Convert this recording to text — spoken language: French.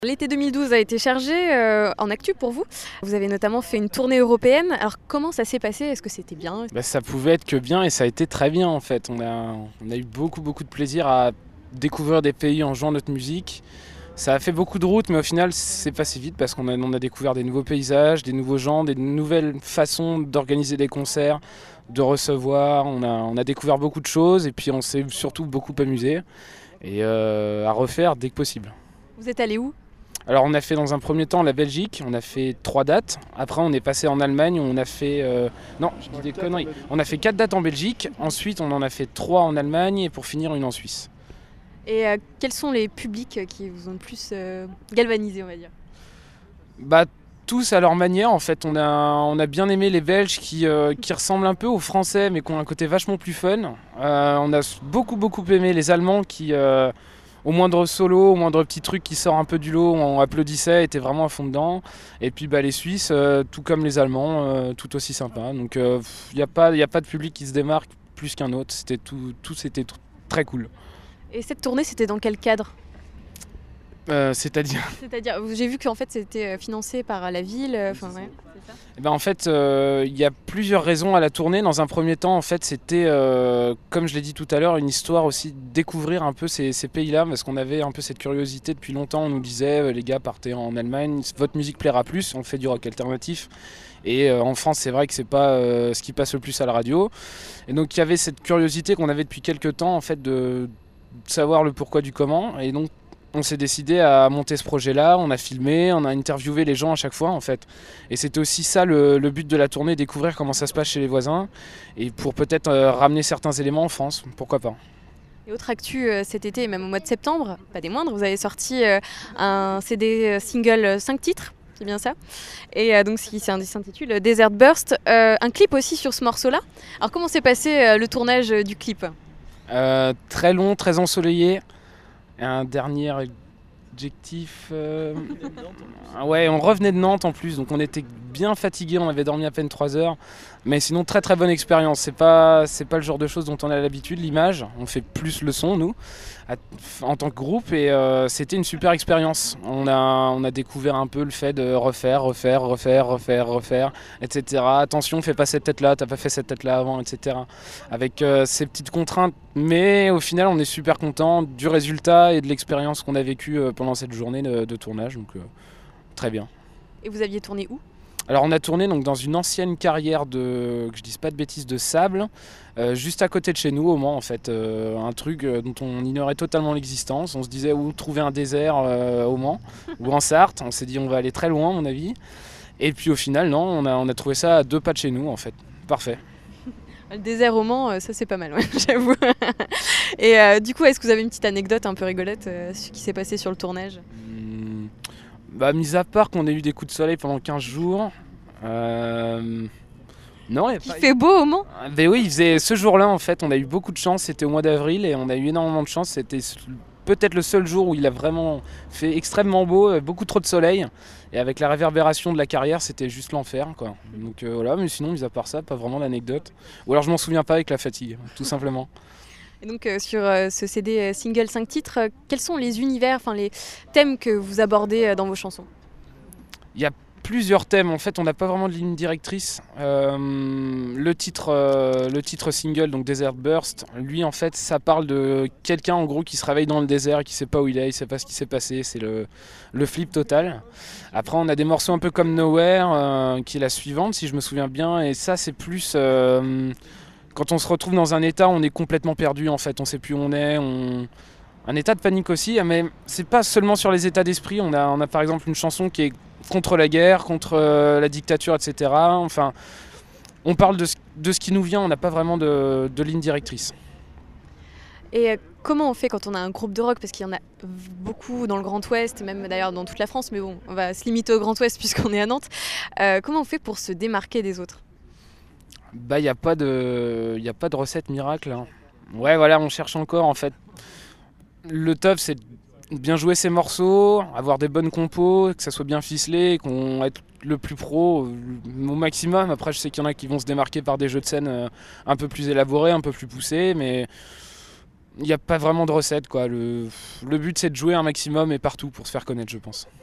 L'été 2012 a été chargé en actu pour vous. Vous avez notamment fait une tournée européenne. Alors comment ça s'est passé? Est-ce que c'était bien? Ça pouvait être que bien et ça a été très bien en fait. On a eu beaucoup de plaisir à découvrir des pays en jouant notre musique. Ça a fait beaucoup de routes mais au final c'est passé vite parce qu'on a découvert des nouveaux paysages, des nouveaux gens, des nouvelles façons d'organiser des concerts, de recevoir. On a découvert beaucoup de choses et puis on s'est surtout beaucoup amusé et à refaire dès que possible. Vous êtes allé où? Alors on a fait dans un premier temps la Belgique, on a fait 3 dates. Après on est passé en Allemagne, on a fait... Non, je dis des conneries. On a fait 4 dates en Belgique, ensuite on en a fait 3 en Allemagne et pour finir une en Suisse. Et quels sont les publics qui vous ont le plus galvanisé, on va dire? Tous à leur manière en fait. On a bien aimé les Belges qui ressemblent un peu aux Français mais qui ont un côté vachement plus fun. On a beaucoup aimé les Allemands qui... au moindre solo, au moindre petit truc qui sort un peu du lot, on applaudissait, était vraiment à fond dedans. Et puis les Suisses, tout comme les Allemands, tout aussi sympa. Donc il n'y a pas de public qui se démarque plus qu'un autre. C'était très cool. Et cette tournée, c'était dans quel cadre? C'est-à-dire j'ai vu qu'en fait c'était financé par la ville. Ouais, c'est ça. En fait, il y a plusieurs raisons à la tournée. Dans un premier temps, en fait, c'était, comme je l'ai dit tout à l'heure, une histoire aussi de découvrir un peu ces pays-là, parce qu'on avait un peu cette curiosité depuis longtemps. On nous disait, les gars, partez en Allemagne, votre musique plaira plus, on fait du rock alternatif. Et en France, c'est vrai que c'est pas ce qui passe le plus à la radio. Et donc, il y avait cette curiosité qu'on avait depuis quelques temps, en fait, de savoir le pourquoi du comment. Et donc, on s'est décidé à monter ce projet-là, on a filmé, on a interviewé les gens à chaque fois en fait. Et c'était aussi ça le but de la tournée, découvrir comment ça se passe chez les voisins et pour peut-être ramener certains éléments en France, pourquoi pas. Et autre actu cet été et même au mois de septembre, pas des moindres, vous avez sorti un CD single 5 titres, c'est bien ça. Et donc ça s'intitule Desert Burst. Un clip aussi sur ce morceau-là. Alors comment s'est passé le tournage du clip? Très long, très ensoleillé. Un dernier adjectif... Ouais, on revenait de Nantes en plus, donc on était bien fatigués, on avait dormi à peine 3 heures. Mais sinon, très bonne expérience. C'est pas le genre de choses dont on a l'habitude, l'image. On fait plus le son, nous, en tant que groupe. Et c'était une super expérience. On a découvert un peu le fait de refaire, etc. Attention, fais pas cette tête-là, t'as pas fait cette tête-là avant, etc. Avec ces petites contraintes. Mais au final, on est super content du résultat et de l'expérience qu'on a vécue pendant cette journée de tournage. Donc, très bien. Et vous aviez tourné où? Alors on a tourné donc dans une ancienne carrière que je dise pas de bêtises, de sable, juste à côté de chez nous au Mans en fait, un truc dont on ignorait totalement l'existence. On se disait où trouver un désert au Mans ou en Sarthe, on s'est dit on va aller très loin à mon avis. Et puis au final non, on a trouvé ça à 2 pas de chez nous en fait, parfait. Le désert au Mans, ça c'est pas mal, ouais, j'avoue. Et du coup, est-ce que vous avez une petite anecdote un peu rigolote qui s'est passée sur le tournage? Mis à part qu'on ait eu des coups de soleil pendant 15 jours. Non, il fait beau au Mans? Oui, il faisait ce jour-là en fait, on a eu beaucoup de chance, c'était au mois d'avril et on a eu énormément de chance. C'était peut-être le seul jour où il a vraiment fait extrêmement beau, beaucoup trop de soleil. Et avec la réverbération de la carrière, c'était juste l'enfer, quoi. Donc voilà, mais sinon, mis à part ça, pas vraiment d'anecdote. Ou alors je m'en souviens pas avec la fatigue, tout simplement. Et donc sur ce CD single 5 titres, quels sont les univers, enfin les thèmes que vous abordez dans vos chansons? Il y a plusieurs thèmes, en fait on n'a pas vraiment de ligne directrice. Le titre single, donc Desert Burst, lui en fait ça parle de quelqu'un en gros qui se réveille dans le désert et qui sait pas où il est, il sait pas ce qui s'est passé, c'est le flip total. Après on a des morceaux un peu comme Nowhere, qui est la suivante si je me souviens bien, et ça c'est plus... quand on se retrouve dans un état, on est complètement perdu en fait, on sait plus où on est, un état de panique aussi, mais c'est pas seulement sur les états d'esprit, on a par exemple une chanson qui est contre la guerre, contre la dictature, etc. Enfin, on parle de ce qui nous vient, on n'a pas vraiment de ligne directrice. Et comment on fait quand on a un groupe de rock, parce qu'il y en a beaucoup dans le Grand Ouest, même d'ailleurs dans toute la France, mais bon, on va se limiter au Grand Ouest puisqu'on est à Nantes. Comment on fait pour se démarquer des autres? Il n'y a pas de recette miracle, hein. Ouais, voilà, on cherche encore en fait. Le top, c'est de bien jouer ses morceaux, avoir des bonnes compos, que ça soit bien ficelé, qu'on être le plus pro au maximum. Après, je sais qu'il y en a qui vont se démarquer par des jeux de scène un peu plus élaborés, un peu plus poussés, mais Il n'y a pas vraiment de recette, quoi. Le but, c'est de jouer un maximum et partout pour se faire connaître, je pense.